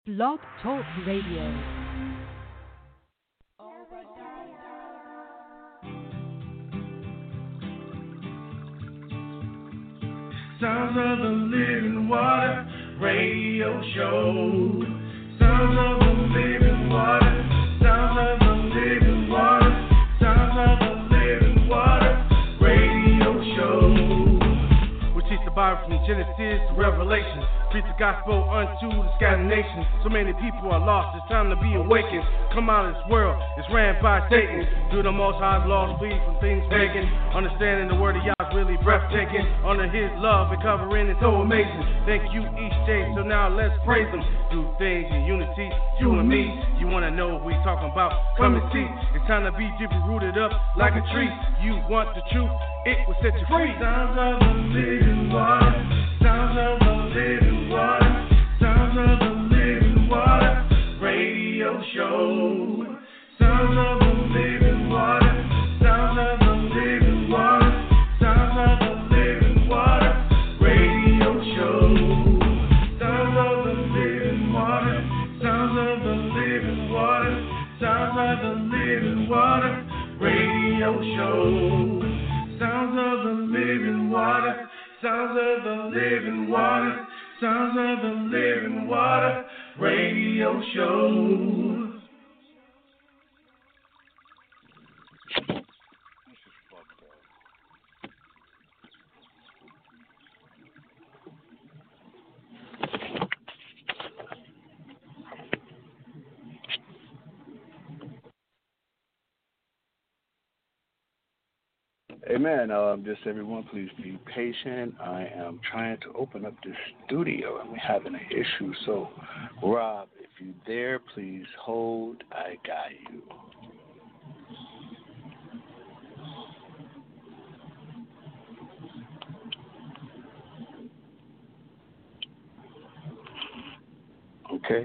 Blog Talk Radio. Sounds of the Living Water radio show. Sounds of the Living Water. Sounds of the Living Water. Sounds of the Living Water radio show. We teach the Bible from Genesis to Revelation. Preach the gospel unto the scattered nations. So many people are lost, it's time to be awakened. Come out of this world, it's ran by Satan. Through the Most High's laws, flee from things pagan. Understanding the word of Yah's really breathtaking. Under his love and covering, it's so amazing. Thank you each day, so now let's praise him. Do things in unity, you and me. You wanna know what we talking about? Come and see. It's time to be deeply rooted up like a tree. You want the truth, it will set you free. Sounds of the living water. Sounds of the living water. Sounds of the living water radio show. Sounds of the living water. Sounds of the living water. Sounds of the living water radio show. Sounds of the living water. Sounds of the living water. Sounds of the living water radio show. Sounds of the living water. Sounds of the living water. Sounds of the living water radio show. Amen. Just everyone, please be patient. I am trying to open up this studio and we're having an issue. So, Rob, if you're there, please hold. I got you. Okay.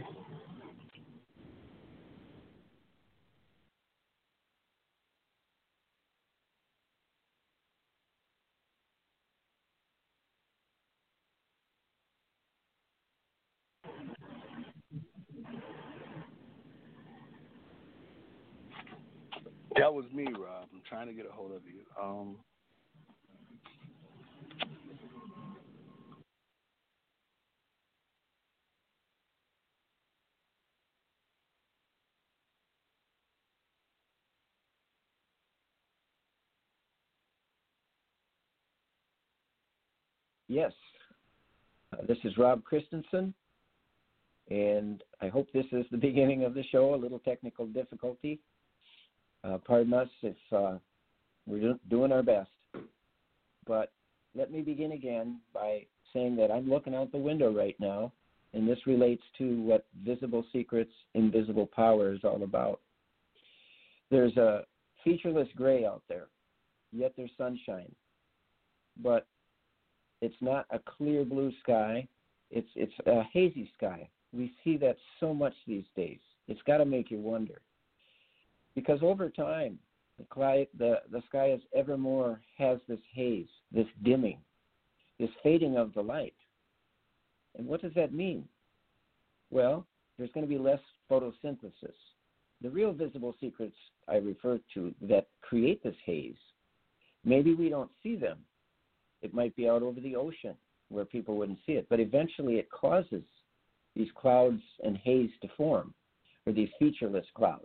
That was me, Rob. I'm trying to get a hold of you. Yes, this is Rob Christensen, and I hope this is the beginning of the show. A little technical difficulty. Pardon us if we're doing our best. But let me begin again by saying that I'm looking out the window right now, and this relates to what Visible Secrets, Invisible Power is all about. There's a featureless gray out there, yet there's sunshine. But it's not a clear blue sky. It's a hazy sky. We see that so much these days. It's got to make you wonder. Because over time, the sky is ever more has this haze, this dimming, this fading of the light. And what does that mean? Well, there's going to be less photosynthesis. The real visible secrets I refer to that create this haze, maybe we don't see them. It might be out over the ocean where people wouldn't see it. But eventually it causes these clouds and haze to form, or these featureless clouds.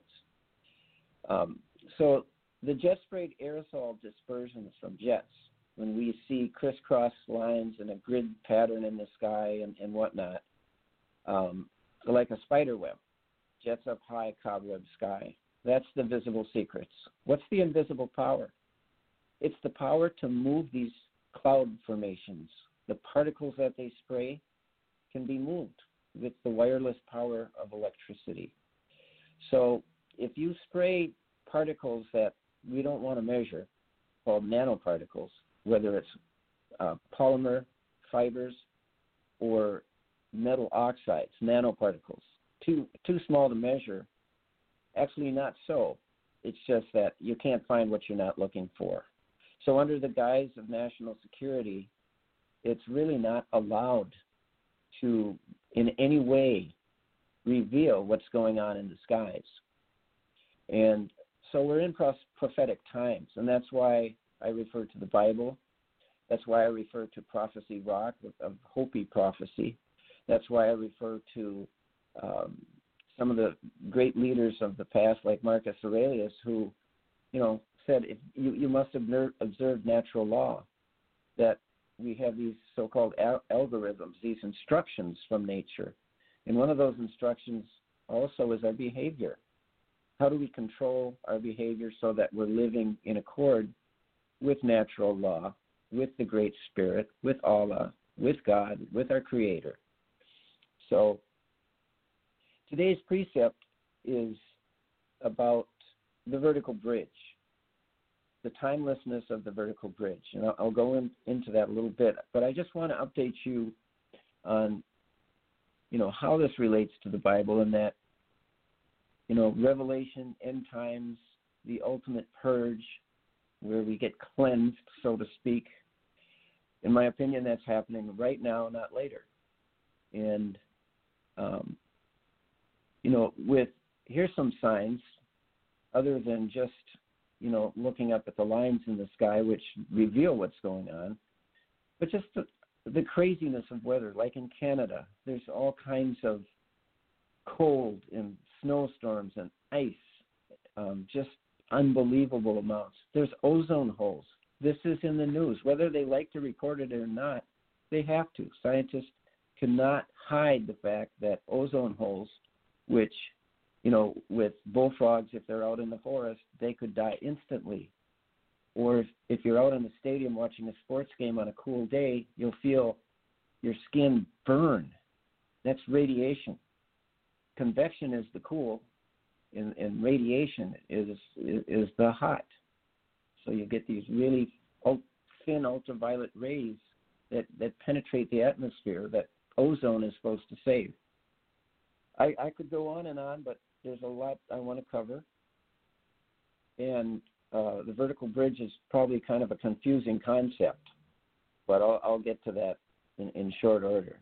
So the jet-sprayed aerosol dispersions from jets, when we see crisscross lines and a grid pattern in the sky and whatnot, like a spider web, jets up high, cobweb sky. That's the visible secrets. What's the invisible power? It's the power to move these cloud formations. The particles that they spray can be moved with the wireless power of electricity. So if you spray particles that we don't want to measure, called nanoparticles, whether it's polymer fibers or metal oxides, nanoparticles, too small to measure, actually not so. It's just that you can't find what you're not looking for. So under the guise of national security, it's really not allowed to in any way reveal what's going on in the skies. And so we're in prophetic times, and that's why I refer to the Bible. That's why I refer to Prophecy Rock of Hopi prophecy. That's why I refer to some of the great leaders of the past, like Marcus Aurelius, who, said if you must observe natural law, that we have these so-called algorithms, these instructions from nature. And one of those instructions also is our behavior. How do we control our behavior so that we're living in accord with natural law, with the Great Spirit, with Allah, with God, with our Creator? So today's precept is about the vertical bridge, the timelessness of the vertical bridge. And I'll go into that a little bit, but I just want to update you on, how this relates to the Bible, and that, Revelation, end times, the ultimate purge, where we get cleansed, so to speak. In my opinion, that's happening right now, not later. And, here's some signs, other than just, looking up at the lines in the sky, which reveal what's going on, but just the craziness of weather. Like in Canada, there's all kinds of cold and snowstorms and ice, just unbelievable amounts. There's ozone holes. This is in the news. Whether they like to report it or not, they have to. Scientists cannot hide the fact that ozone holes, which, with bullfrogs, if they're out in the forest, they could die instantly. Or if you're out in the stadium watching a sports game on a cool day, you'll feel your skin burn. That's radiation. Convection is the cool, and radiation is the hot. So you get these really thin ultraviolet rays that penetrate the atmosphere that ozone is supposed to save. I could go on and on, but there's a lot I want to cover. And the vertical bridge is probably kind of a confusing concept, but I'll get to that in short order.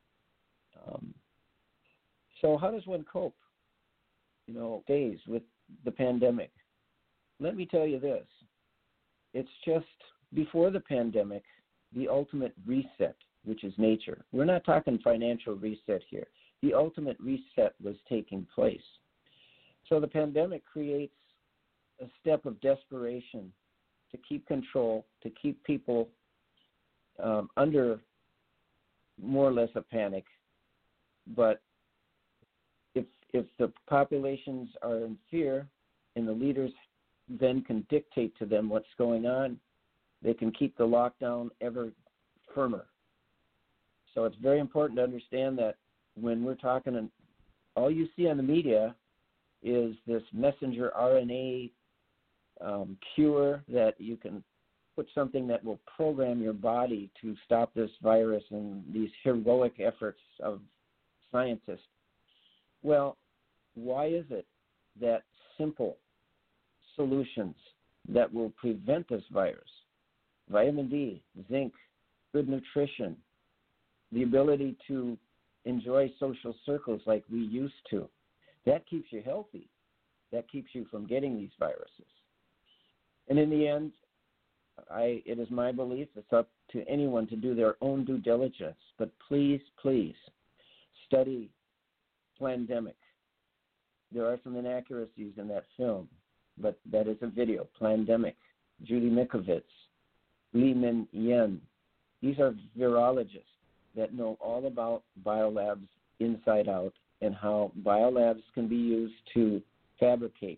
So how does one cope, days with the pandemic? Let me tell you this. It's just before the pandemic, the ultimate reset, which is nature. We're not talking financial reset here. The ultimate reset was taking place. So the pandemic creates a step of desperation to keep control, to keep people under more or less a panic. But if the populations are in fear and the leaders then can dictate to them what's going on, they can keep the lockdown ever firmer. So it's very important to understand that when we're talking, and all you see on the media is this messenger RNA cure that you can put something that will program your body to stop this virus, and these heroic efforts of scientists. Well, why is it that simple solutions that will prevent this virus, vitamin D, zinc, good nutrition, the ability to enjoy social circles like we used to, that keeps you healthy. That keeps you from getting these viruses. And in the end, it is my belief it's up to anyone to do their own due diligence. But please, please, study Plandemic. There are some inaccuracies in that film, but that is a video. Plandemic, Judy Mikovits, Lee Min Yen. These are virologists that know all about biolabs inside out and how biolabs can be used to fabricate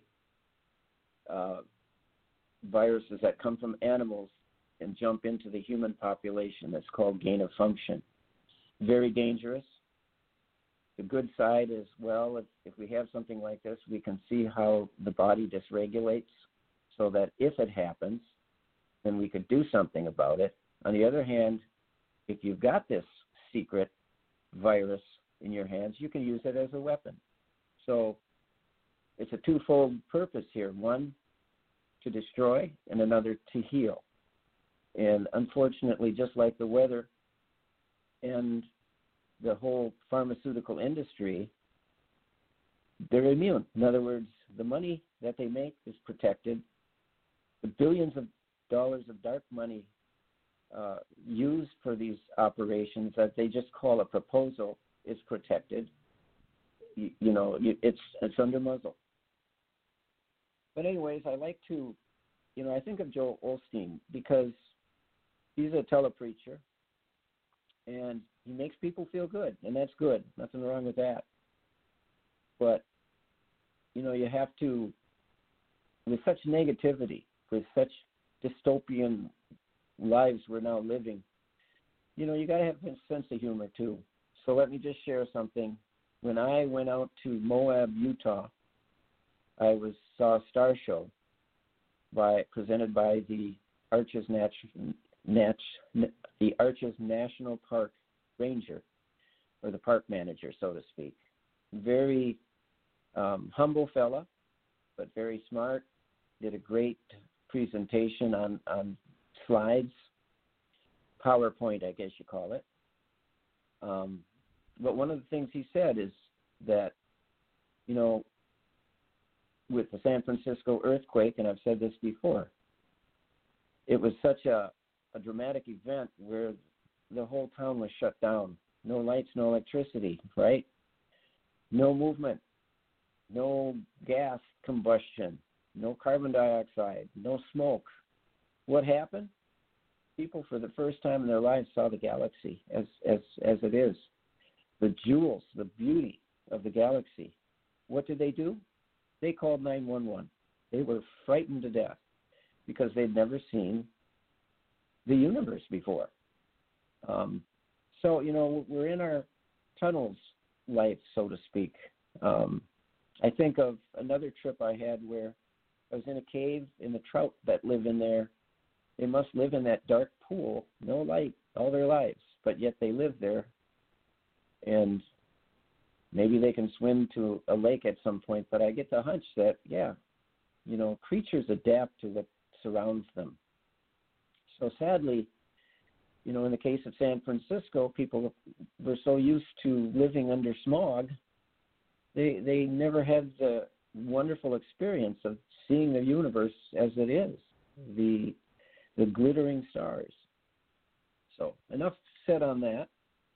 viruses that come from animals and jump into the human population. That's called gain of function. Very dangerous. The good side is, well, if we have something like this, we can see how the body dysregulates so that if it happens, then we could do something about it. On the other hand, if you've got this secret virus in your hands, you can use it as a weapon. So it's a twofold purpose here. One, to destroy, and another, to heal. And unfortunately, just like the weather and the whole pharmaceutical industry, they're immune. In other words, the money that they make is protected. The billions of dollars of dark money used for these operations that they just call a proposal is protected. It's under muzzle. But anyways, I like to, I think of Joel Osteen because he's a telepreacher, and he makes people feel good, and that's good. Nothing wrong with that. But, you have to, with such negativity, with such dystopian lives we're now living, you got to have a sense of humor too. So let me just share something. When I went out to Moab, Utah, I saw a star show presented by the Arches National Park Ranger, or the park manager, so to speak. Very humble fella, but very smart. Did a great presentation on slides, PowerPoint, I guess you call it. But one of the things he said is that, with the San Francisco earthquake, and I've said this before, it was such a dramatic event where the whole town was shut down. No lights, no electricity, right? No movement, no gas combustion, no carbon dioxide, no smoke. What happened? People, for the first time in their lives, saw the galaxy as it is. The jewels, the beauty of the galaxy. What did they do? They called 911. They were frightened to death because they'd never seen the universe before. So, we're in our tunnels life, so to speak. I think of another trip I had where I was in a cave, and the trout that live in there, they must live in that dark pool, no light, all their lives, but yet they live there. And maybe they can swim to a lake at some point, but I get the hunch that, creatures adapt to what surrounds them. So sadly, in the case of San Francisco, people were so used to living under smog, they never had the wonderful experience of seeing the universe as it is, the glittering stars. So enough said on that.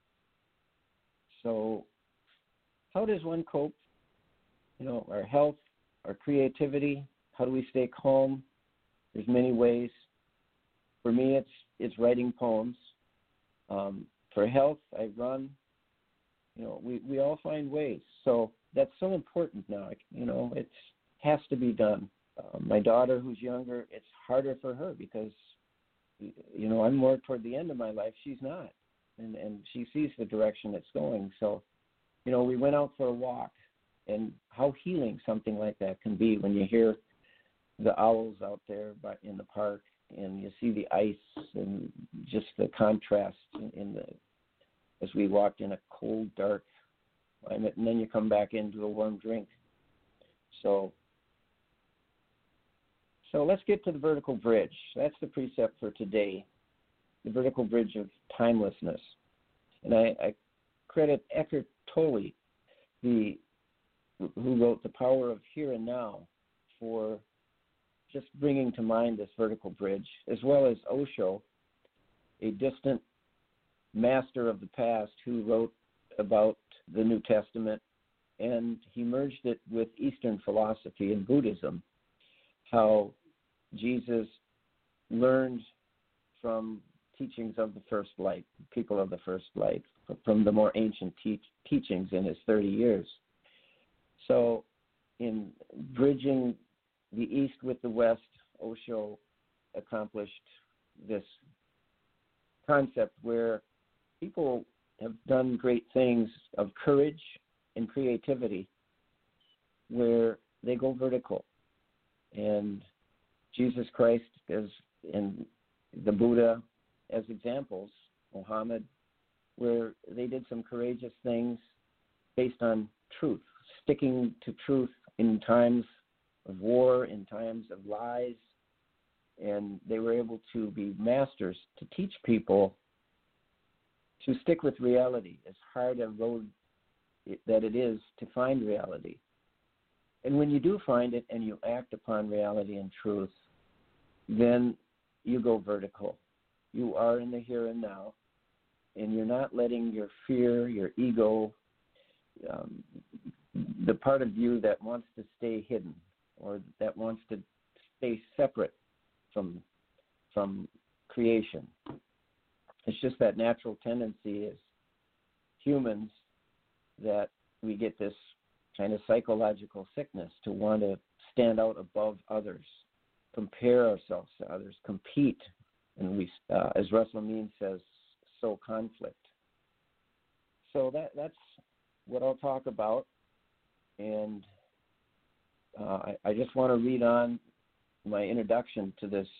So how does one cope? Our health, our creativity, how do we stay calm? There's many ways. For me, it's writing poems. For health, I run. We all find ways. So that's so important now. It has to be done. My daughter, who's younger, it's harder for her because, I'm more toward the end of my life. She's not. And she sees the direction it's going. So, we went out for a walk, and how healing something like that can be when you hear the owls out there in the park, and you see the ice and just the contrast as we walked in a cold, dark climate, and then you come back into a warm drink. So let's get to the vertical bridge. That's the precept for today, the vertical bridge of timelessness. And I credit Eckhart Tolle, who wrote The Power of Here and Now, for just bringing to mind this vertical bridge, as well as Osho, a distant master of the past who wrote about the New Testament, and he merged it with Eastern philosophy and Buddhism, how Jesus learned from teachings of the first light, people of the first light, from the more ancient teachings in his 30 years. So in bridging the East with the West, Osho accomplished this concept where people have done great things of courage and creativity where they go vertical. And Jesus Christ and the Buddha as examples, Muhammad, where they did some courageous things based on truth, sticking to truth in times of war, in times of lies, and they were able to be masters to teach people to stick with reality, as hard a road that it is to find reality. And when you do find it and you act upon reality and truth, then you go vertical. You are in the here and now, and you're not letting your fear, your ego, the part of you that wants to stay hidden or that wants to stay separate from creation. It's just that natural tendency as humans that we get this kind of psychological sickness to want to stand out above others, compare ourselves to others, compete, and we, as Russell Means says, sow conflict. So that's what I'll talk about, and I just want to read on my introduction to this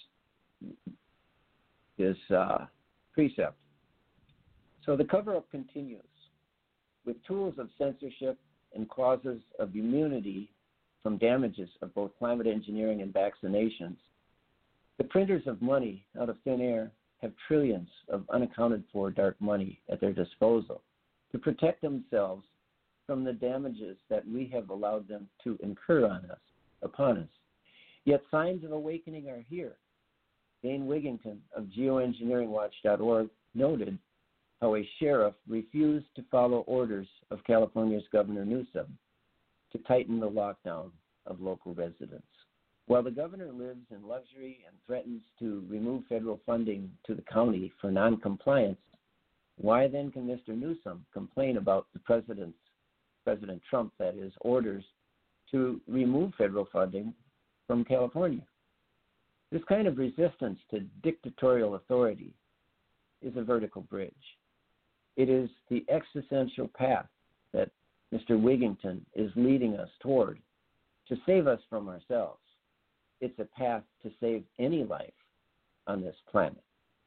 precept. So the cover-up continues. With tools of censorship and clauses of immunity from damages of both climate engineering and vaccinations, the printers of money out of thin air have trillions of unaccounted for dark money at their disposal to protect themselves from the damages that we have allowed them to incur upon us. Yet signs of awakening are here. Dane Wigington of geoengineeringwatch.org noted how a sheriff refused to follow orders of California's Governor Newsom to tighten the lockdown of local residents. While the governor lives in luxury and threatens to remove federal funding to the county for noncompliance, why then can Mr. Newsom complain about the President Trump, that is, orders to remove federal funding from California? This kind of resistance to dictatorial authority is a vertical bridge. It is the existential path that Mr. Wigington is leading us toward to save us from ourselves. It's a path to save any life on this planet.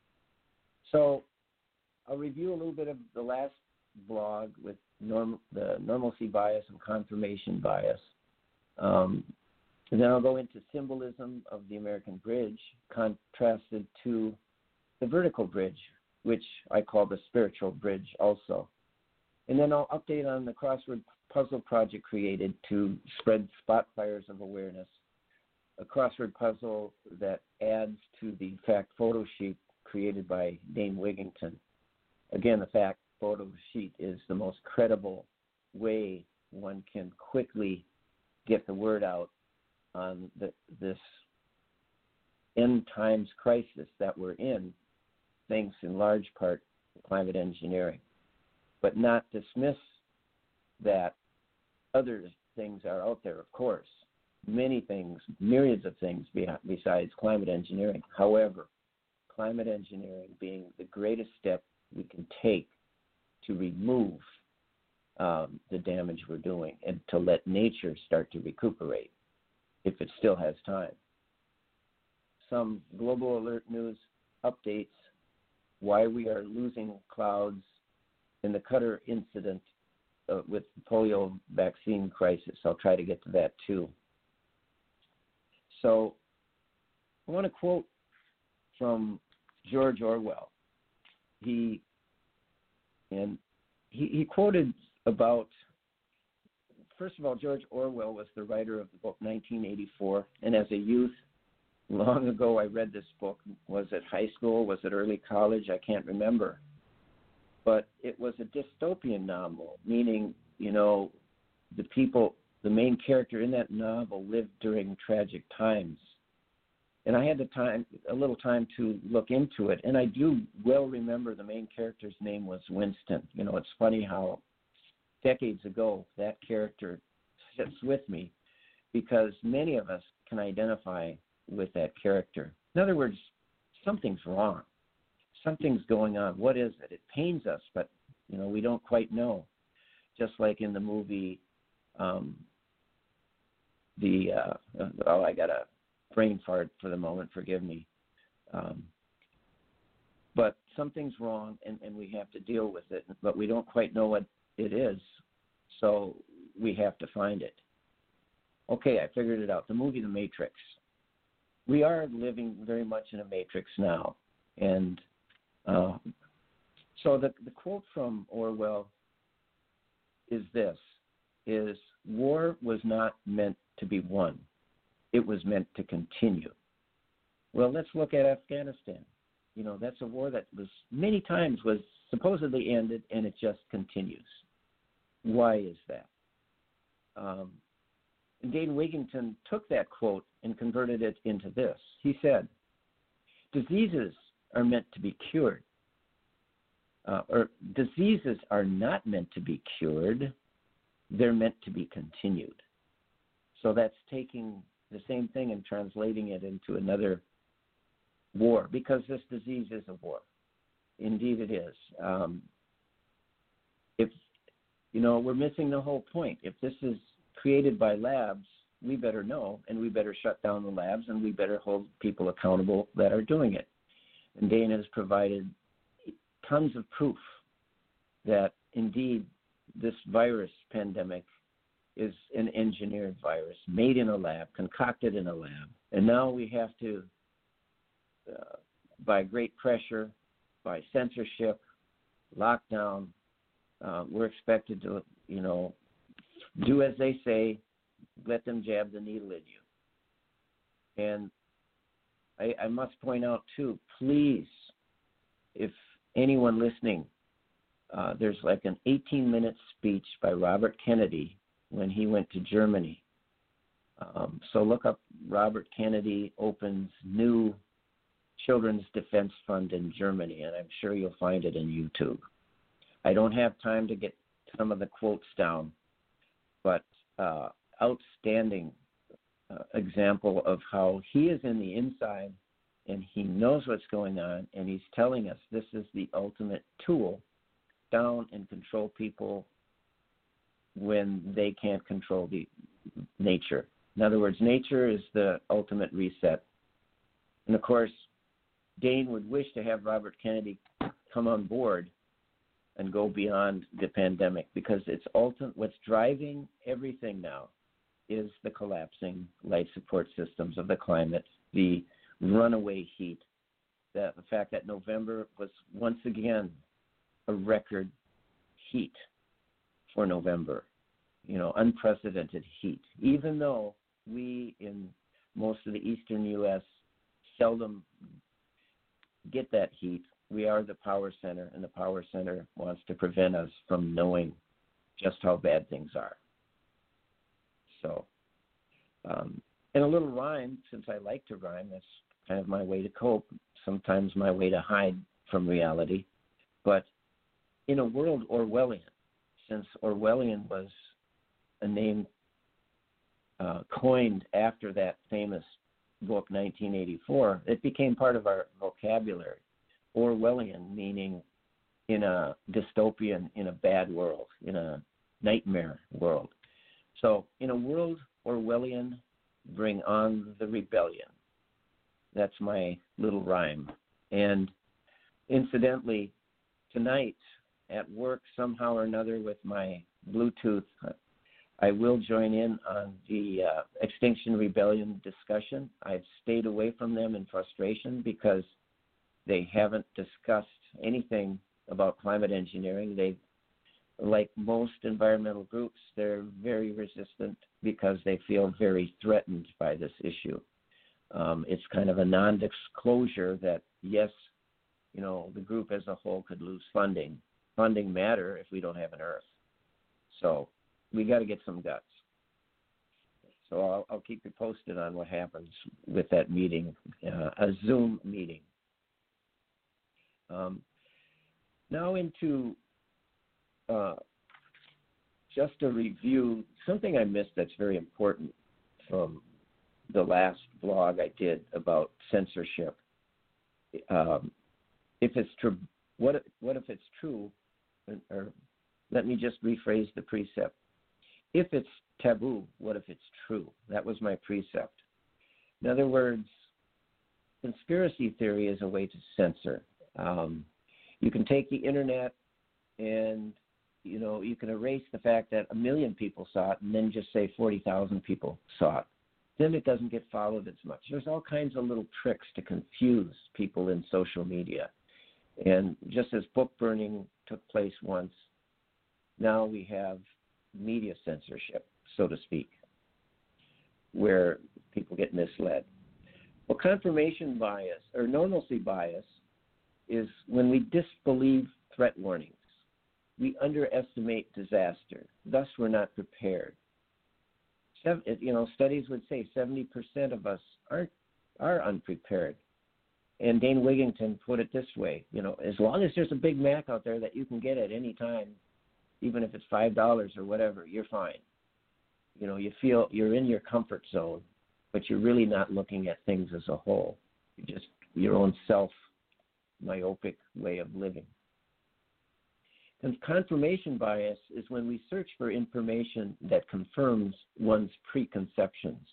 So I'll review a little bit of the last blog with the normalcy bias and confirmation bias. And then I'll go into symbolism of the American bridge contrasted to the vertical bridge, which I call the spiritual bridge also. And then I'll update on the crossword puzzle project created to spread spot fires of awareness, a crossword puzzle that adds to the fact photo sheet created by Dane Wigington. Again, the fact photo sheet is the most credible way one can quickly get the word out on this end times crisis that we're in, thanks in large part to climate engineering. But not dismiss that other things are out there, of course. Many things, myriads of things besides climate engineering. However, climate engineering being the greatest step we can take to remove the damage we're doing and to let nature start to recuperate if it still has time. Some global alert news updates why we are losing clouds in the Qatar incident with the polio vaccine crisis. I'll try to get to that too. So I want to quote from George Orwell. He quoted about, first of all, George Orwell was the writer of the book 1984, and as a youth, long ago I read this book. Was it high school? Was it early college? I can't remember. But it was a dystopian novel, meaning, the main character in that novel lived during tragic times. And I had a little time to look into it, and I do well remember the main character's name was Winston. It's funny how decades ago that character sits with me because many of us can identify with that character. In other words, something's wrong. Something's going on. What is it? It pains us, but, we don't quite know. Just like in the movie, I got a brain fart for the moment, forgive me. But something's wrong, and we have to deal with it, but we don't quite know what it is, so we have to find it. Okay, I figured it out. The movie The Matrix. We are living very much in a matrix now, and so the quote from Orwell is this, is war was not meant to be won. It was meant to continue. Well, let's look at Afghanistan. You know, that's a war that was many times was supposedly ended, and it just continues. Why is that? Dane Wigington took that quote and converted it into this. He said, diseases are meant to be cured. Or diseases are not meant to be cured. They're meant to be continued. So that's taking the same thing and translating it into another war, because this disease is a war. Indeed it is. If, you know, we're missing the whole point. If this is created by labs, we better know, and we better shut down the labs, and we better hold people accountable that are doing it. And Dane has provided tons of proof that indeed this virus pandemic is an engineered virus made in a lab, concocted in a lab. And now we have to, by great pressure, by censorship, lockdown, we're expected to, you know, do as they say, let them jab the needle in you. And I must point out, too, please, if anyone listening, there's like an 18-minute speech by Robert Kennedy when he went to Germany. So look up Robert Kennedy opens new Children's Defense Fund in Germany, and I'm sure you'll find it in YouTube. I don't have time to get some of the quotes down, but outstanding example of how he is in the inside and he knows what's going on, and he's telling us this is the ultimate tool down and control people when they can't control the nature. In other words, nature is the ultimate reset. And of course, Dane would wish to have Robert Kennedy come on board and go beyond the pandemic, because it's what's driving everything now is the collapsing life support systems of the climate, the runaway heat, the fact that November was once again a record heat for November, you know, unprecedented heat, even though we in most of the eastern U.S. seldom get that heat. We are the power center, and the power center wants to prevent us from knowing just how bad things are. So, and a little rhyme, since I like to rhyme, that's kind of my way to cope, sometimes my way to hide from reality. But in a world Orwellian, since Orwellian was a name coined after that famous book, 1984, it became part of our vocabulary. Orwellian meaning in a dystopian, in a bad world, in a nightmare world. So in a world Orwellian, bring on the rebellion. That's my little rhyme. And incidentally, tonight at work, somehow or another with my Bluetooth, I will join in on the Extinction Rebellion discussion. I've stayed away from them in frustration because they haven't discussed anything about climate engineering. They, like most environmental groups, they're very resistant because they feel very threatened by this issue. It's kind of a non-disclosure that, yes, you know, the group as a whole could lose funding. Funding matter if we don't have an Earth. So we got to get some guts. So I'll keep you posted on what happens with that meeting, a Zoom meeting. Now into just a review, something I missed that's very important from the last blog I did about censorship. If it's true, what if it's true? Or let me just rephrase the precept. If it's taboo, what if it's true? That was my precept. In other words, conspiracy theory is a way to censor. You can take the internet and, you know, you can erase the fact that 1 million people saw it and then just say 40,000 people saw it. Then it doesn't get followed as much. There's all kinds of little tricks to confuse people in social media. And just as book burning took place once, now we have media censorship. so to speak, where people get misled. Well, confirmation bias or normalcy bias is when we disbelieve threat warnings. We underestimate disaster. Thus, we're not prepared. Studies would say 70% of us are unprepared. And Dane Wigington put it this way, as long as there's a Big Mac out there that you can get at any time, even if it's $5 or whatever, you're fine. You feel you're in your comfort zone, but you're really not looking at things as a whole. You're just your own self-myopic way of living. And confirmation bias is when we search for information that confirms one's preconceptions.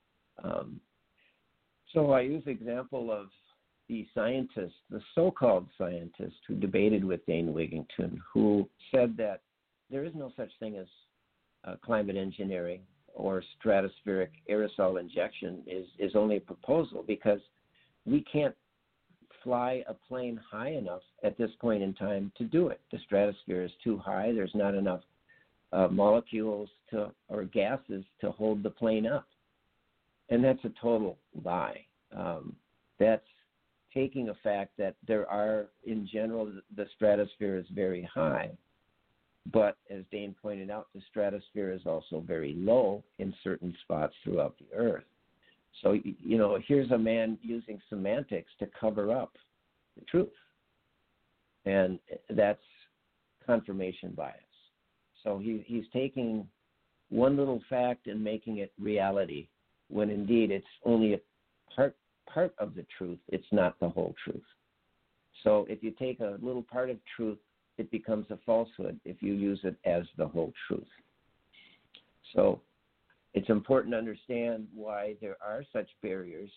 So I use the example of the so-called scientist who debated with Dane Wigington, who said that there is no such thing as climate engineering or stratospheric aerosol injection is only a proposal because we can't fly a plane high enough at this point in time to do it. The stratosphere is too high. There's not enough molecules or gases to hold the plane up. And that's a total lie. That's taking a fact that in general, the stratosphere is very high. But as Dane pointed out, the stratosphere is also very low in certain spots throughout the Earth. So, here's a man using semantics to cover up the truth. And that's confirmation bias. So he's taking one little fact and making it reality, when indeed it's only a part of the truth. It's not the whole truth. So if you take a little part of truth, it becomes a falsehood if you use it as the whole truth. So it's important to understand why there are such barriers.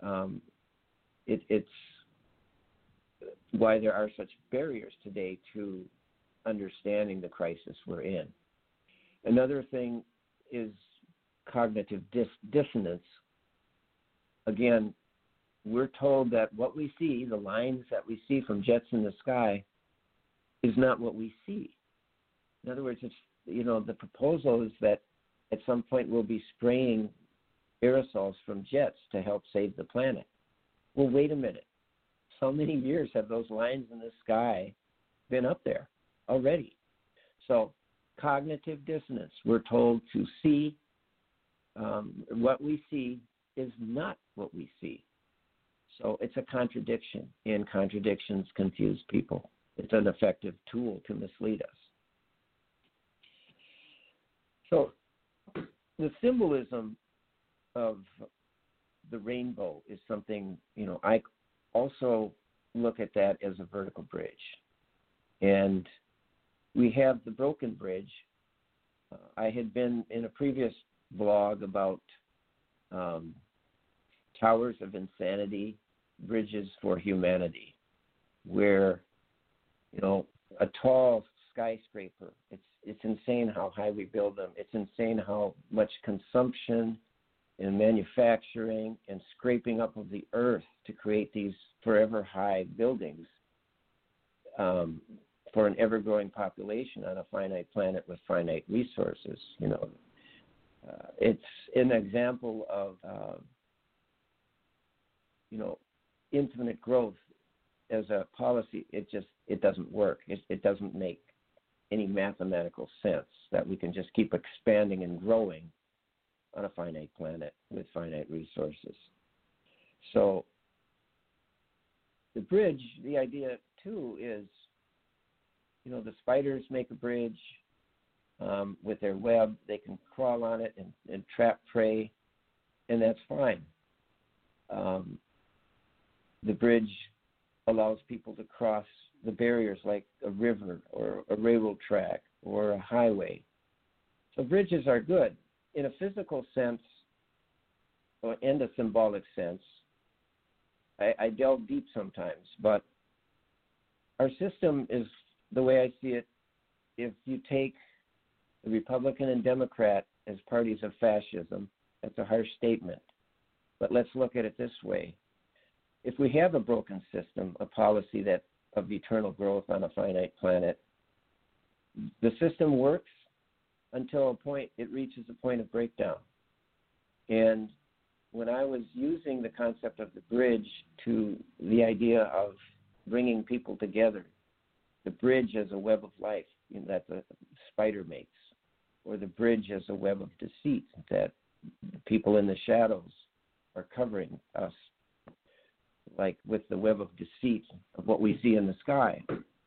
It's why there are such barriers today to understanding the crisis we're in. Another thing is cognitive dissonance. Again, we're told that what we see, the lines that we see from jets in the sky, is not what we see. In other words, the proposal is that at some point we'll be spraying aerosols from jets to help save the planet. Well, wait a minute. How many years have those lines in the sky been up there already? So cognitive dissonance. We're told to see what we see is not what we see. So it's a contradiction, and contradictions confuse people. It's an effective tool to mislead us. So the symbolism of the rainbow is something, I also look at that as a vertical bridge. And we have the broken bridge. I had been in a previous blog about towers of insanity, bridges for humanity, where, a tall skyscraper, it's insane how high we build them. It's insane how much consumption and manufacturing and scraping up of the earth to create these forever high buildings for an ever-growing population on a finite planet with finite resources. It's an example of, infinite growth as a policy. It doesn't work. It doesn't make any mathematical sense that we can just keep expanding and growing on a finite planet with finite resources. So the bridge, the idea too is, the spiders make a bridge with their web. They can crawl on it and trap prey, and that's fine. The bridge allows people to cross the barriers like a river or a railroad track or a highway. So bridges are good. In a physical sense and a symbolic sense, I delve deep sometimes, but our system is, the way I see it, if you take the Republican and Democrat as parties of fascism, that's a harsh statement. But let's look at it this way. If we have a broken system, a policy of eternal growth on a finite planet, the system works until a point it reaches a point of breakdown. And when I was using the concept of the bridge to the idea of bringing people together, the bridge as a web of life that the spider makes, or the bridge as a web of deceit that the people in the shadows are covering us, like with the web of deceit of what we see in the sky.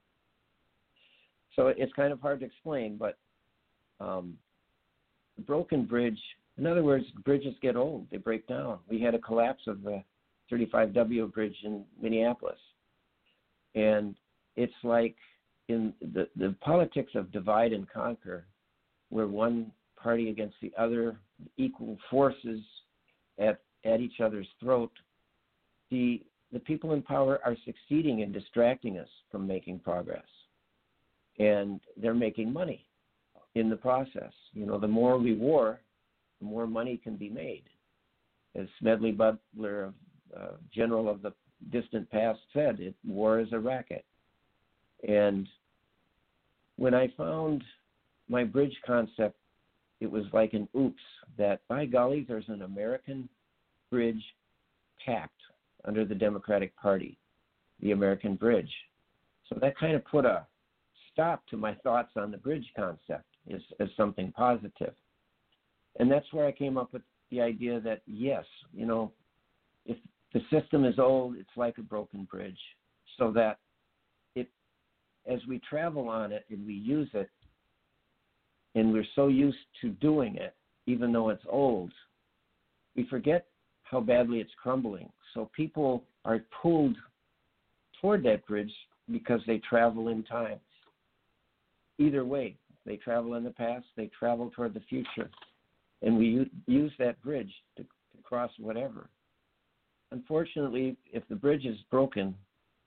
So it's kind of hard to explain, but the broken bridge, in other words, bridges get old, they break down. We had a collapse of the 35W bridge in Minneapolis. And it's like in the politics of divide and conquer, where one party against the other, equal forces at each other's throat, the people in power are succeeding in distracting us from making progress. And they're making money in the process. You know, the more we war, the more money can be made. As Smedley Butler, general of the distant past, said, war is a racket. And when I found my bridge concept, it was like an oops, that by golly, there's an American bridge pact under the Democratic Party, the American bridge. So that kind of put a stop to my thoughts on the bridge concept as something positive. And that's where I came up with the idea that, yes, you know, if the system is old, it's like a broken bridge, so that as we travel on it and we use it, and we're so used to doing it, even though it's old, we forget how badly it's crumbling. So people are pulled toward that bridge because they travel in time. Either way, they travel in the past, they travel toward the future, and we use that bridge to cross whatever. Unfortunately, if the bridge is broken,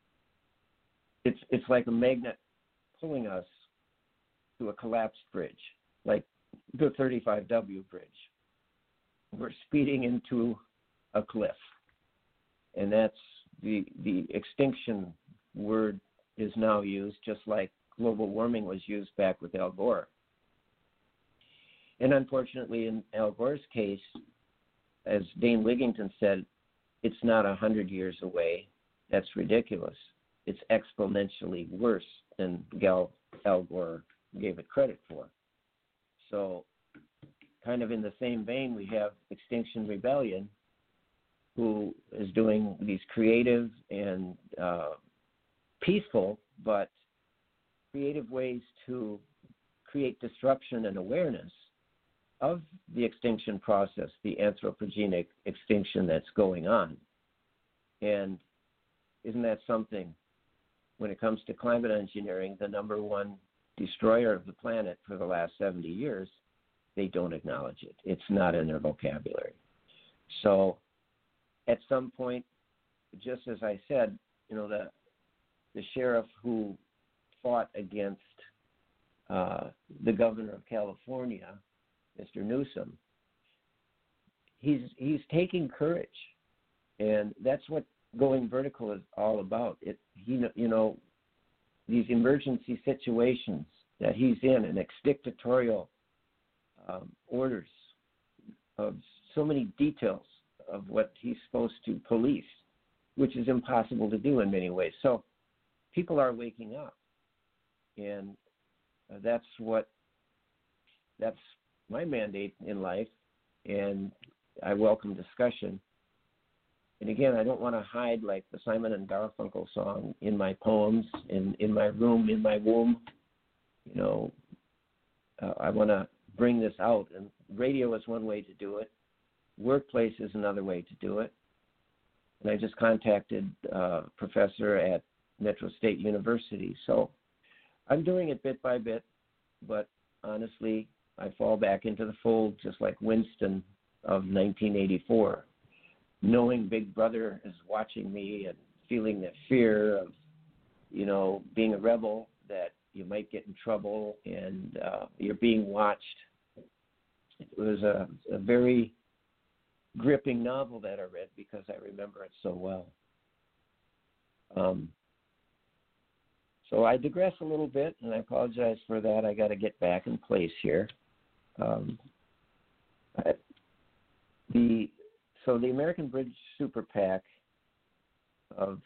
it's like a magnet pulling us to a collapsed bridge, like the 35W bridge. We're speeding into a cliff, and that's the extinction word is now used, just like global warming was used back with Al Gore. And unfortunately, in Al Gore's case, as Dane Wigington said, it's not 100 years away. That's ridiculous. It's exponentially worse than Al Gore gave it credit for. So kind of in the same vein, we have Extinction Rebellion, who is doing these creative and peaceful, but creative ways to create disruption and awareness of the extinction process, the anthropogenic extinction that's going on. And isn't that something? When it comes to climate engineering, the number one destroyer of the planet for the last 70 years, they don't acknowledge it. It's not in their vocabulary. So at some point, just as I said, you know, the sheriff who fought against the governor of California, Mr. Newsom, he's taking courage, and that's what going vertical is all about. These emergency situations that he's in, and dictatorial orders of so many details of what he's supposed to police, which is impossible to do in many ways. So people are waking up, and that's my mandate in life, and I welcome discussion. And again, I don't want to hide like the Simon and Garfunkel song in my poems, in my room, in my womb. You know, I want to bring this out, and radio is one way to do it. Workplace is another way to do it. And I just contacted a professor at Metro State University. So I'm doing it bit by bit, but honestly, I fall back into the fold just like Winston of 1984, knowing Big Brother is watching me and feeling the fear of, you know, being a rebel, that you might get in trouble and you're being watched. It was a very gripping novel that I read because I remember it so well. So I digress a little bit, and I apologize for that. I got to get back in place here. The American Bridge Super PAC of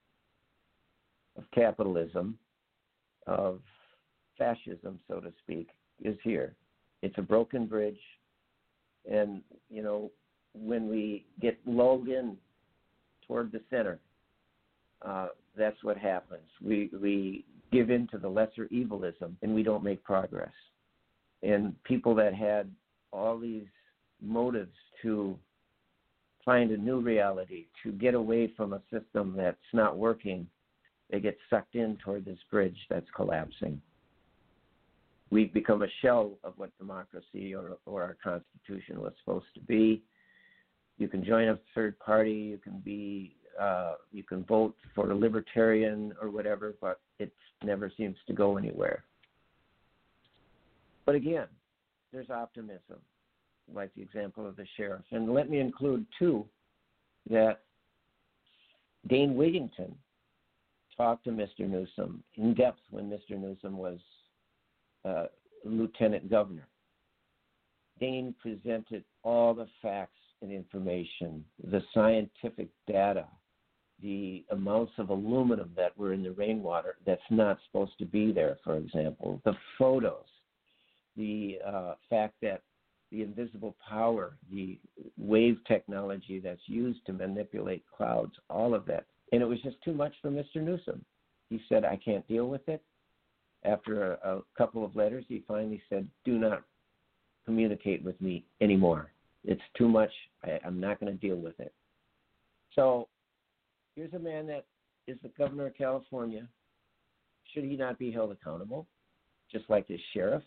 capitalism, of fascism, so to speak, is here. It's a broken bridge, and when we get lulled in toward the center, that's what happens. We give in to the lesser evilism, and we don't make progress. And people that had all these motives to find a new reality, to get away from a system that's not working, they get sucked in toward this bridge that's collapsing. We've become a shell of what democracy or our Constitution was supposed to be. You can join a third party, you can vote for a libertarian or whatever, but it never seems to go anywhere. But again, there's optimism, like the example of the sheriff. And let me include, too, that Dane Wigington talked to Mr. Newsom in depth when Mr. Newsom was lieutenant governor. Dane presented all the facts and information, the scientific data, the amounts of aluminum that were in the rainwater that's not supposed to be there, for example, the photos, the fact that the invisible power, the wave technology that's used to manipulate clouds, all of that. And it was just too much for Mr. Newsom. He said, I can't deal with it. After a couple of letters, he finally said, do not communicate with me anymore. It's too much. I'm not going to deal with it. So here's a man that is the governor of California. Should he not be held accountable, just like his sheriff?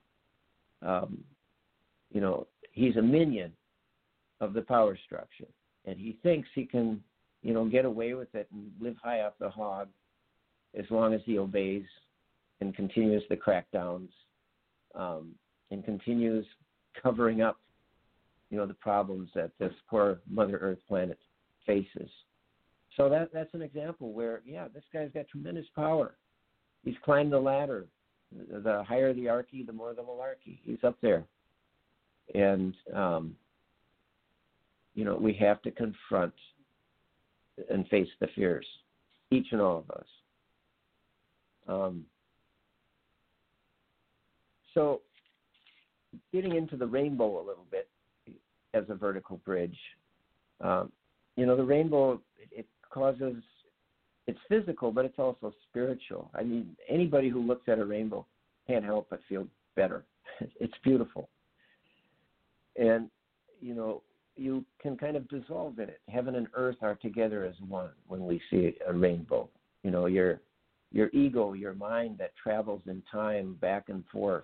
He's a minion of the power structure, and he thinks he can, get away with it and live high off the hog as long as he obeys and continues the crackdowns and continues covering up, the problems that this poor Mother Earth planet faces. So that's an example where, this guy's got tremendous power. He's climbed the ladder. The higher the hierarchy, the more the malarkey. He's up there. And, we have to confront and face the fears, each and all of us. So getting into the rainbow a little bit as a vertical bridge, the rainbow, it causes, it's physical, but it's also spiritual. I mean, anybody who looks at a rainbow can't help but feel better. It's beautiful. And, you can kind of dissolve in it. Heaven and earth are together as one when we see a rainbow. Your ego, your mind that travels in time back and forth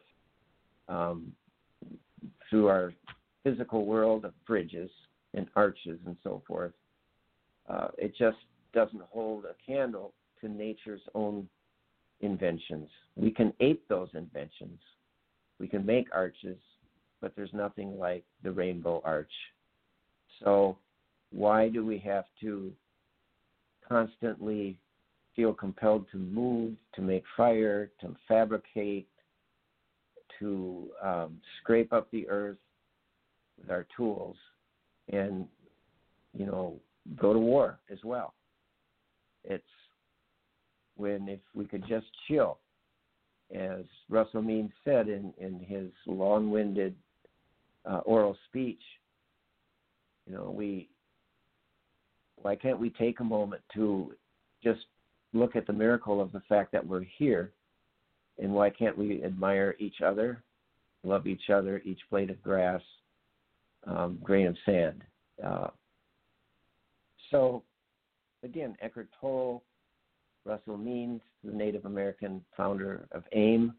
through our physical world of bridges and arches and so forth, it just doesn't hold a candle to nature's own inventions. We can ape those inventions. We can make arches, but there's nothing like the rainbow arch. So why do we have to constantly feel compelled to move, to make fire, to fabricate, to scrape up the earth with our tools and, go to war as well? It's when if we could just chill, as Russell Means said in his long-winded oral speech, why can't we take a moment to just look at the miracle of the fact that we're here, and why can't we admire each other, love each other, each blade of grass, grain of sand? So, again, Eckhart Tolle, Russell Means, the Native American founder of AIM,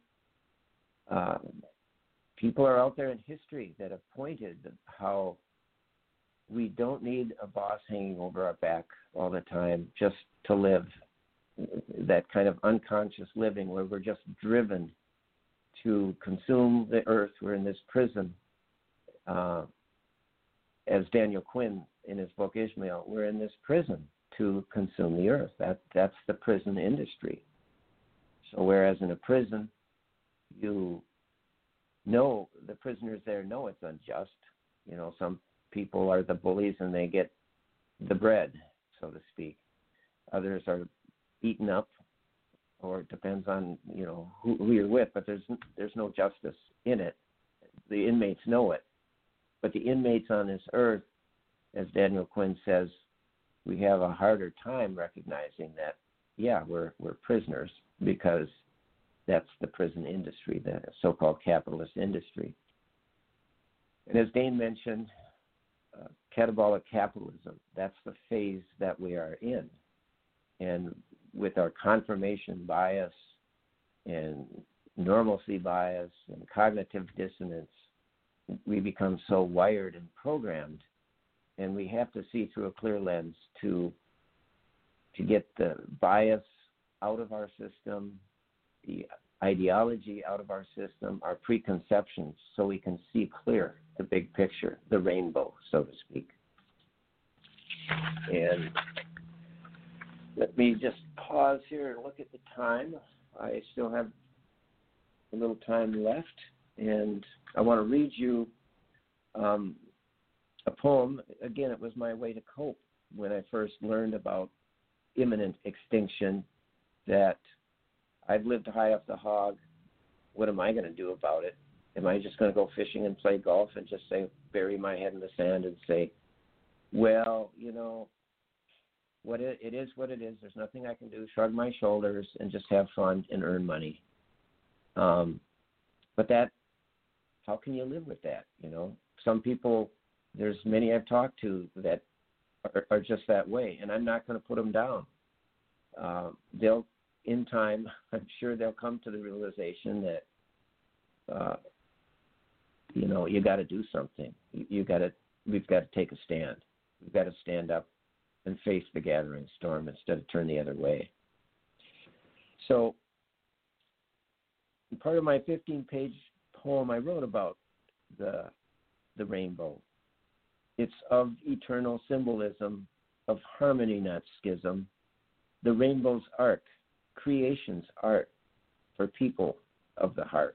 people are out there in history that have pointed how we don't need a boss hanging over our back all the time just to live. That kind of unconscious living where we're just driven to consume the earth. We're in this prison. As Daniel Quinn in his book Ishmael, we're in this prison to consume the earth. That's the prison industry. So whereas in a prison, you know, the prisoners there know it's unjust. You know, some people are the bullies and they get the bread, so to speak. Others are eaten up, or it depends on, you know, who you're with, but there's no justice in it. The inmates know it. But the inmates on this earth, as Daniel Quinn says, we have a harder time recognizing that, yeah, we're prisoners, because that's the prison industry, the so-called capitalist industry. And as Dane mentioned, catabolic capitalism, that's the phase that we are in. And with our confirmation bias and normalcy bias and cognitive dissonance, we become so wired and programmed, and we have to see through a clear lens to get the bias out of our system, the ideology out of our system, our preconceptions, so we can see clear the big picture, the rainbow, so to speak. And let me just pause here and look at the time. I still have a little time left, and I want to read you a poem. Again, it was my way to cope when I first learned about imminent extinction, that I've lived high up the hog. What am I going to do about it? Am I just going to go fishing and play golf and just say, bury my head in the sand and say, well, you know, it is what it is. There's nothing I can do. Shrug my shoulders and just have fun and earn money. But that, how can you live with that? You know, some people, there's many I've talked to that are just that way, and I'm not going to put them down. They'll, in time, I'm sure they'll come to the realization that, you know, you got to do something. We've got to take a stand. We've got to stand up and face the gathering storm instead of turn the other way. So, part of my 15-page poem I wrote about the rainbow. It's of eternal symbolism, of harmony, not schism. The rainbow's arc, creation's art for people of the heart.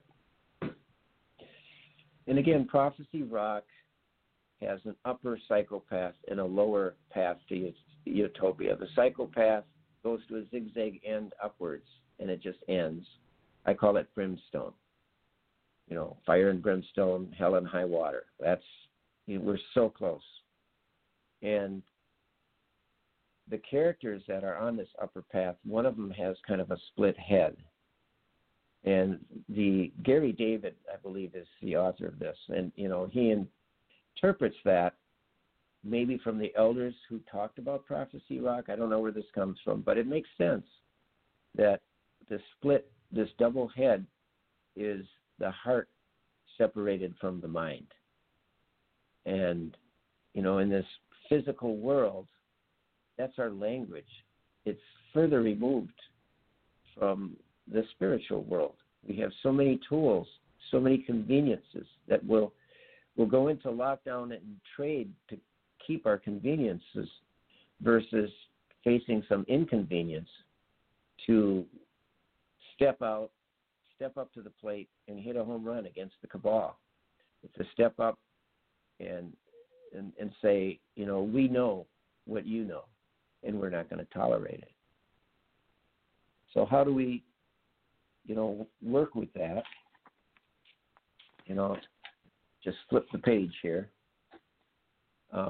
And again, Prophecy Rock has an upper psychopath and a lower path to utopia. The psychopath goes to a zigzag end upwards, and it just ends. I call it brimstone. You know, fire and brimstone, hell and high water. That's, you know, we're so close. And the characters that are on this upper path, one of them has kind of a split head. And Gary David, I believe, is the author of this. And, you know, he interprets that maybe from the elders who talked about Prophecy Rock. I don't know where this comes from, but it makes sense that the split, this double head, is the heart separated from the mind. And, you know, in this physical world, that's our language. It's further removed from the spiritual world. We have so many tools, so many conveniences that we'll go into lockdown and trade to keep our conveniences versus facing some inconvenience to step up to the plate and hit a home run against the cabal. It's to step up and say, you know, we know what you know, and we're not going to tolerate it. So how do we, you know, work with that? You know, just flip the page here. A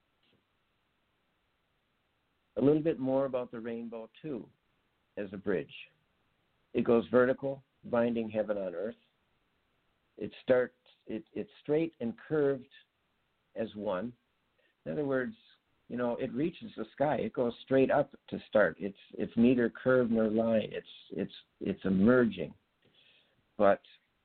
little bit more about the rainbow, too, as a bridge. It goes vertical, binding heaven on earth. It's straight and curved as one. In other words, you know, it reaches the sky. It goes straight up to start. It's neither curve nor line. It's emerging, but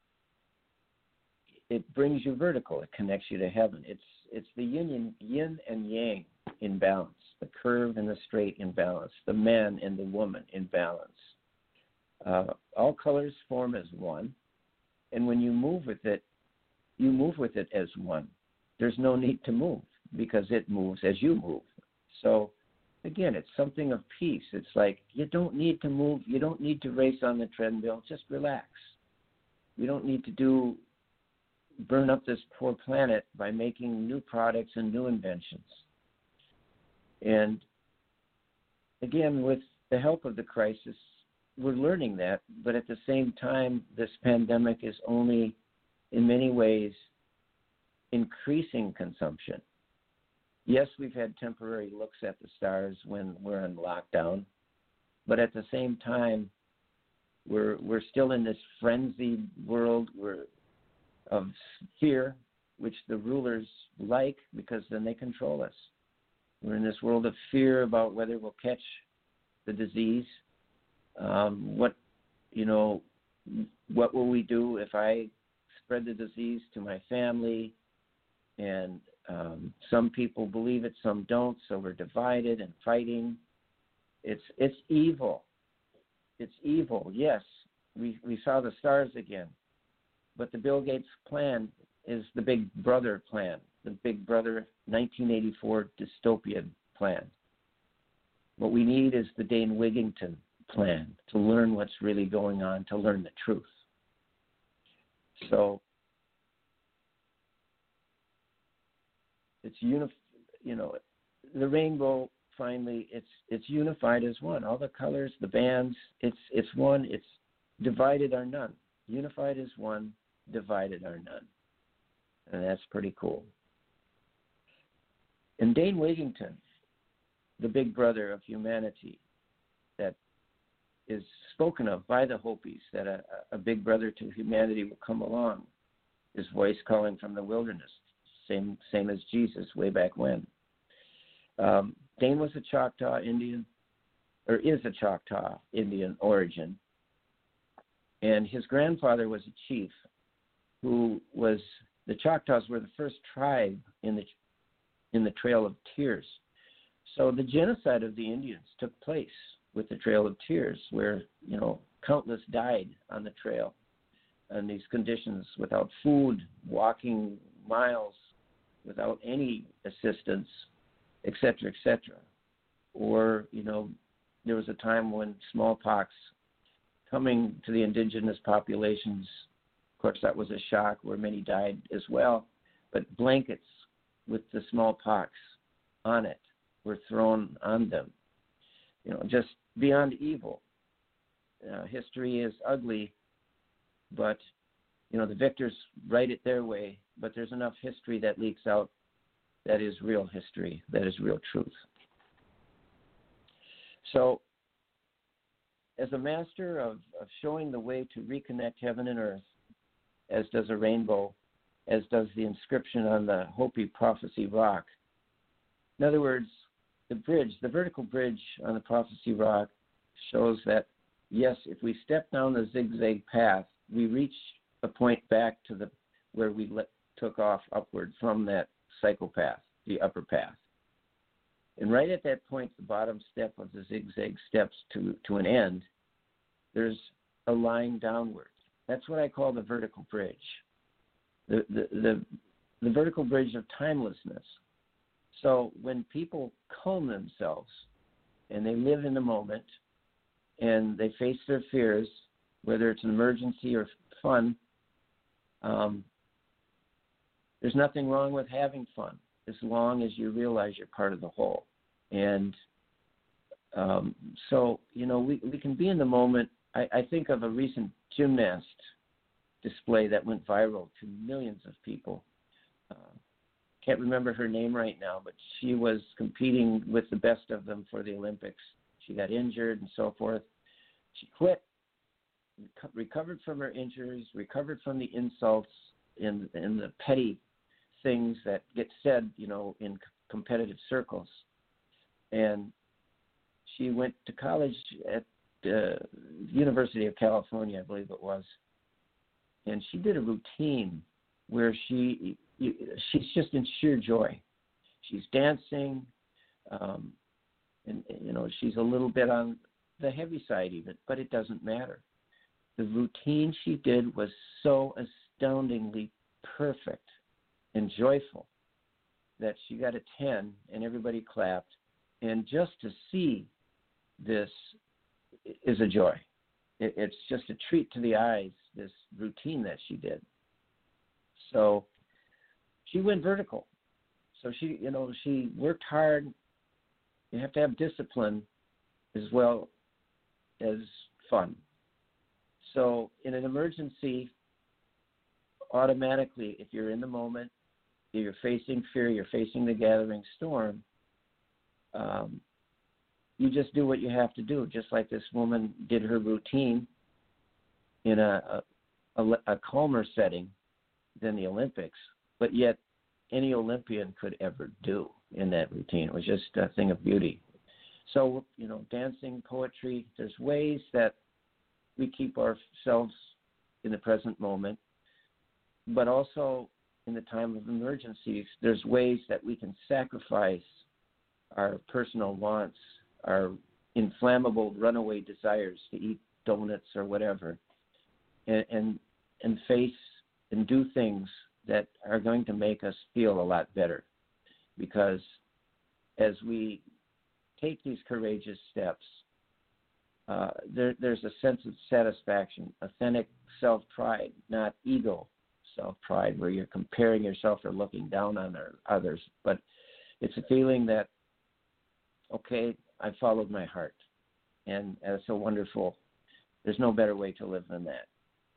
it brings you vertical. It connects you to heaven. It's the yin and yang in balance. The curve and the straight in balance. The man and the woman in balance. All colors form as one, and when you move with it as one. There's no need to move because it moves as you move. So, again, it's something of peace. It's like you don't need to move. You don't need to race on the treadmill. Just relax. We don't need to do burn up this poor planet by making new products and new inventions. And again, with the help of the crisis, we're learning that, but at the same time, this pandemic is only, in many ways, increasing consumption. Yes, we've had temporary looks at the stars when we're in lockdown, but at the same time, we're still in this frenzied world of fear, which the rulers like because then they control us. We're in this world of fear about whether we'll catch the disease. What will we do if I spread the disease to my family? And some people believe it, some don't, so we're divided and fighting. It's evil. It's evil. Yes, we saw the stars again, but the Bill Gates plan is the Big Brother plan, the Big Brother 1984 dystopian plan. What we need is the Dane Wigington plan to learn what's really going on, to learn the truth. So it's the rainbow finally it's unified as one. All the colors, the bands, it's one. It's divided are none. Unified is one, divided are none, and that's pretty cool. And Dane Wigington, the Big Brother of humanity, that is spoken of by the Hopis, that a big brother to humanity will come along, his voice calling from the wilderness, same as Jesus way back when. Dane was a Choctaw Indian, or is a Choctaw Indian origin, and his grandfather was a chief who was, the Choctaws were the first tribe in the Trail of Tears. So the genocide of the Indians took place with the Trail of Tears, where, countless died on the trail in these conditions, without food, walking miles, without any assistance, et cetera, et cetera. Or, there was a time when smallpox coming to the indigenous populations, of course, that was a shock where many died as well, but blankets with the smallpox on it were thrown on them. Just beyond evil. History is ugly, but, the victors write it their way, but there's enough history that leaks out that is real history, that is real truth. So, as a master of showing the way to reconnect heaven and earth, as does a rainbow, as does the inscription on the Hopi Prophecy Rock. In other words, the vertical bridge on the Prophecy Rock shows that, yes, if we step down the zigzag path, we reach a point back to where we took off upward from that psychopath, the upper path. And right at that point, the bottom step of the zigzag steps to an end, there's a line downward. That's what I call the vertical bridge. The vertical bridge of timelessness. So when people calm themselves and they live in the moment and they face their fears, whether it's an emergency or fun, there's nothing wrong with having fun as long as you realize you're part of the whole. And so, we can be in the moment. I think of a recent gymnast display that went viral to millions of people. Can't remember her name right now, but she was competing with the best of them for the Olympics. She got injured and so forth. She quit, recovered from her injuries, recovered from the insults and the petty things that get said, in competitive circles. And she went to college at the University of California, I believe it was. And she did a routine where she's just in sheer joy. She's dancing, and she's a little bit on the heavy side even, but it doesn't matter. The routine she did was so astoundingly perfect and joyful that she got a 10 and everybody clapped. And just to see this is a joy. It's just a treat to the eyes, this routine that she did. So she went vertical. So she worked hard. You have to have discipline as well as fun. So in an emergency, automatically, if you're in the moment, you're facing fear, you're facing the gathering storm, you just do what you have to do, just like this woman did her routine in a calmer setting than the Olympics, but yet any Olympian could ever do in that routine. It was just a thing of beauty. So, dancing, poetry, there's ways that we keep ourselves in the present moment, but also in the time of emergencies, there's ways that we can sacrifice our personal wants, our inflammable runaway desires to eat donuts or whatever, and face and do things that are going to make us feel a lot better. Because as we take these courageous steps, there's a sense of satisfaction, authentic self-pride, not ego self-pride, where you're comparing yourself or looking down on others. But it's a feeling that, okay, I followed my heart. And that's so wonderful. There's no better way to live than that.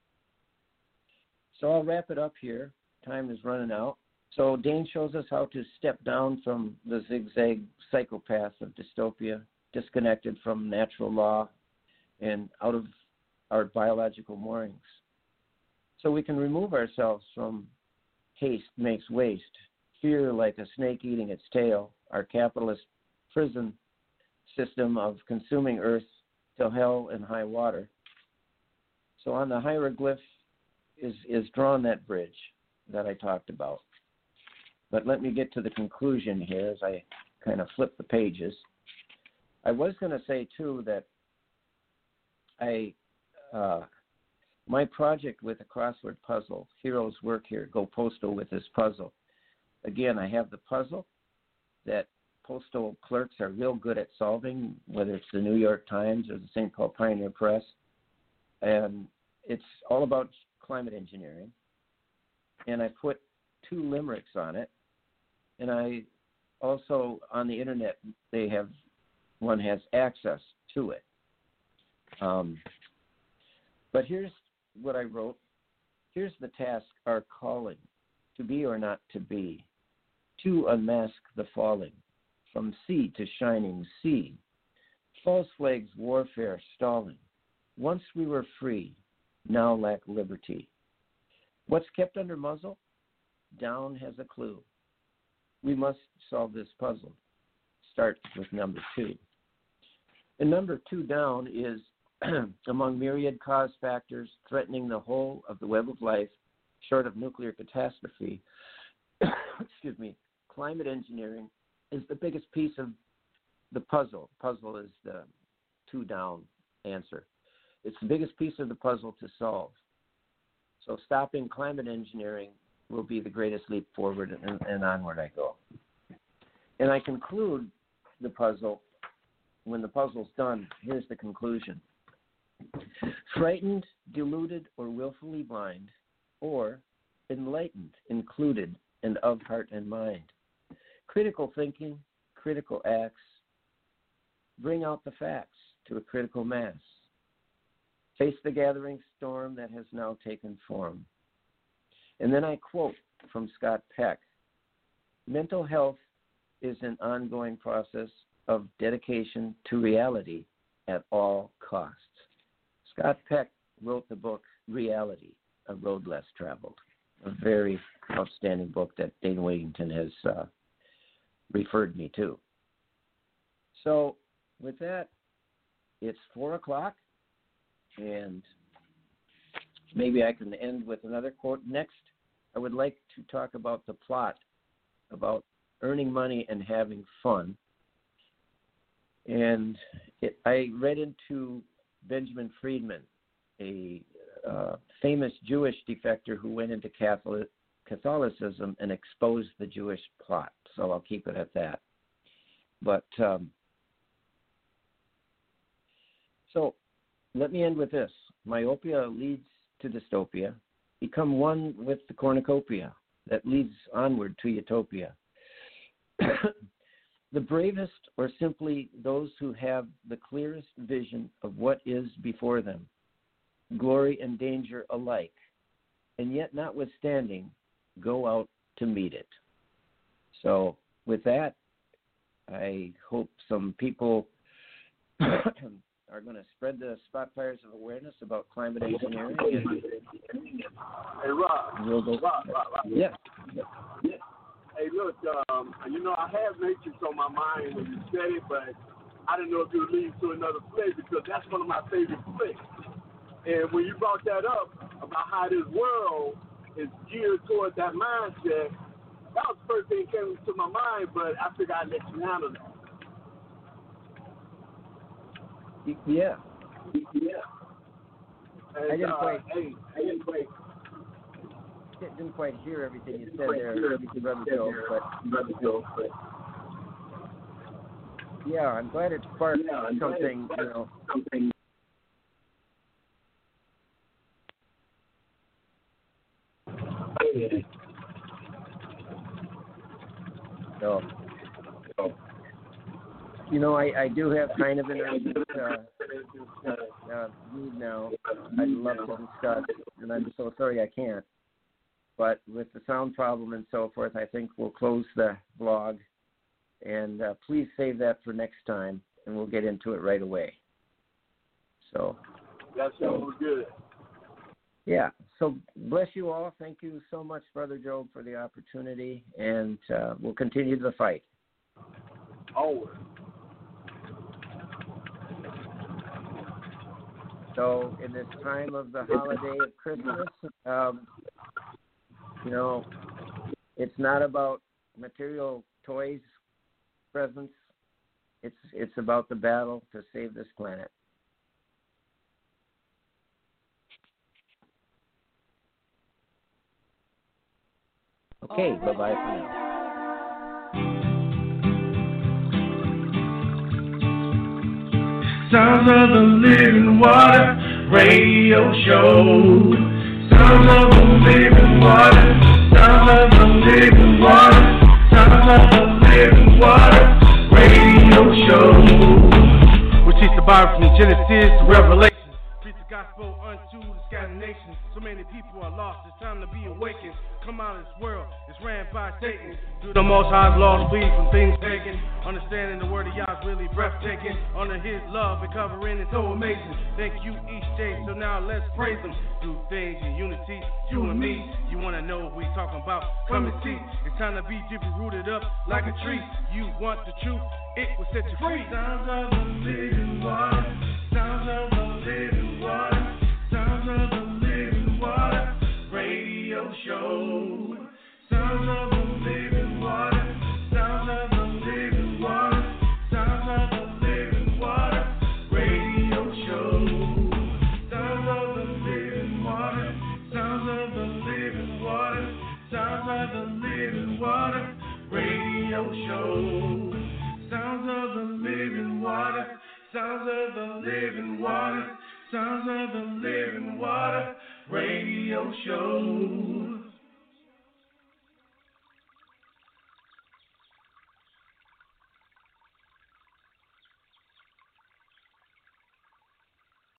So I'll wrap it up here. Time is running out. So Dane shows us how to step down from the zigzag psychopath of dystopia, disconnected from natural law and out of our biological moorings. So we can remove ourselves from haste makes waste, fear like a snake eating its tail, our capitalist prison system of consuming earth till hell and high water. So on the hieroglyph is drawn that bridge that I talked about. But let me get to the conclusion here as I kind of flip the pages. I was going to say, too, that my project with the crossword puzzle, Heroes Work Here, Go Postal with this puzzle. Again, I have the puzzle that postal clerks are real good at solving, whether it's the New York Times or the St. Paul Pioneer Press. And it's all about climate engineering. And I put 2 limericks on it. And I also, on the internet, one has access to it. But here's what I wrote. Here's the task, our calling, to be or not to be, to unmask the falling, from sea to shining sea, false flags, warfare, stalling. Once we were free, now lack liberty. What's kept under muzzle? Down has a clue. We must solve this puzzle. Start with number 2. And number 2 down is among myriad cause factors threatening the whole of the web of life, short of nuclear catastrophe, climate engineering is the biggest piece of the puzzle. Puzzle is the 2 down answer. It's the biggest piece of the puzzle to solve. So stopping climate engineering will be the greatest leap forward, and onward I go. And I conclude the puzzle. When the puzzle's done, here's the conclusion. Frightened, deluded, or willfully blind, or enlightened, included, and of heart and mind. Critical thinking, critical acts, bring out the facts to a critical mass. Face the gathering storm that has now taken form. And then I quote from Scott Peck, mental health is an ongoing process of dedication to reality at all costs. Scott Peck wrote the book Reality, A Road Less Traveled, a very outstanding book that Dane Wiggington has referred me to. So with that, it's 4 o'clock, and maybe I can end with another quote. Next, I would like to talk about the plot, about earning money and having fun. And I read into Benjamin Friedman, a famous Jewish defector who went into Catholicism and exposed the Jewish plot. So I'll keep it at that. But so let me end with this. Myopia leads to dystopia. become one with the cornucopia that leads onward to utopia. The bravest are simply those who have the clearest vision of what is before them, glory and danger alike, and yet notwithstanding, go out to meet it. So with that, I hope some people are going to spread the spot fires of awareness about climate engineering. Hey, Rob. We'll go. Rob. Yeah. Hey, look, I had Matrix on my mind when you said it, but I didn't know if it would lead to another flick because that's one of my favorite flicks. And when you brought that up about how this world is geared towards that mindset, that was the first thing that came to my mind, but I figured I'd let you handle that. Yeah. And, I didn't quite hear everything you said there, Brother Joe, but yeah, I'm glad it sparked something, something. So, I do have kind of an urgent need now. I'd love to discuss, and I'm so sorry I can't. But with the sound problem and so forth, I think we'll close the blog. And please save that for next time, and we'll get into it right away. So that sounds good. Yeah. So bless you all. Thank you so much, Brother Job, for the opportunity, and we'll continue the fight. Always. So in this time of the holiday of Christmas, it's not about material toys, presents. It's about the battle to save this planet. Okay, bye-bye for now. Sounds of the Living Water Radio Show. Sounds of the Living Water. Sounds of the Living Water. Sounds of the Living Water Radio Show. We teach the Bible from Genesis to Revelation. Preach the gospel unto the scattered nations. So many people are lost. It's time to be awakened. Come out of this world. It's ran by Satan. Do the Most High's laws, flee from things taken. Understanding the word of Yah is really breathtaking. Under His love and covering is so amazing. Thank you each day. So now let's praise Him. Do things in unity, you and me. You wanna know what we talking about? Come and see. It's time to be deeply rooted up like a tree. You want the truth? It will set you free. Sounds of the living water. Sounds of the living water. Sounds of the living water. Radio show. Sounds of the living water. Sounds of the living water. Sounds of the living water. Radio show. Sounds of the living water. Sounds of the living water. Sounds of the living water. Radio show. Sounds of the living water. Sounds of the living water. Sounds of the living water. Radio show.